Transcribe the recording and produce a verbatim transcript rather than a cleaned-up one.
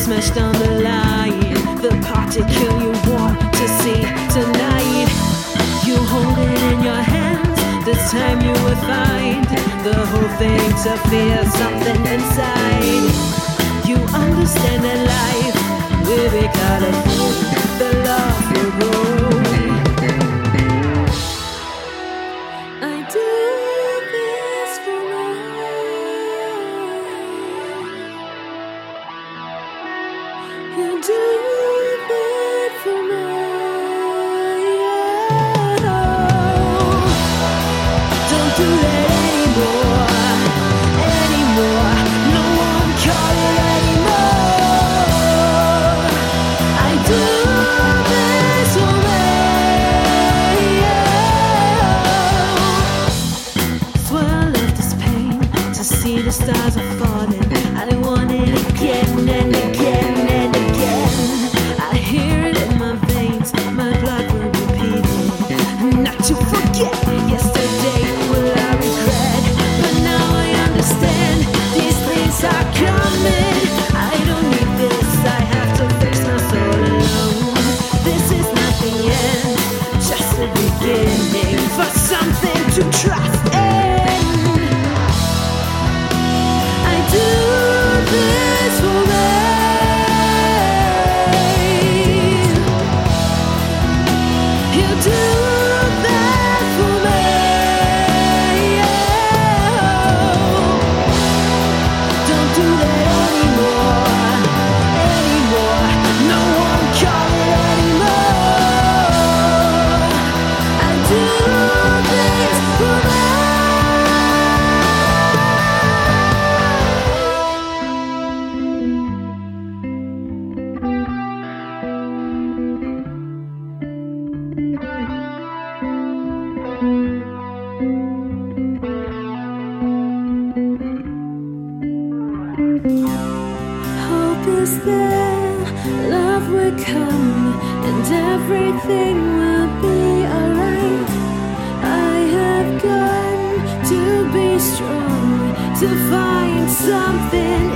smashed on the line, the particle you want to see tonight. You hold it in your hands, this time you will find the whole thing to feel something inside. You understand that life will be colorful, the love will grow. I do this for love. You do that for me. Don't do that anymore, anymore. No one call it anymore. I do this for me. Swirl of this pain to see the stars are falling. I want it again and again and again. I hear it in my veins, my blood will repeat it. Not to forget yesterday will I regret, but now I understand these things are coming. I don't need this, I have to fix my soul alone. This is not the end, just the beginning for something to trust in. I do this for me. You do that for me. Don't do that anymore, anymore. No one call it anymore. I do this for me. Hope is there, love will come, and everything will be alright. I have gone to be strong, to find something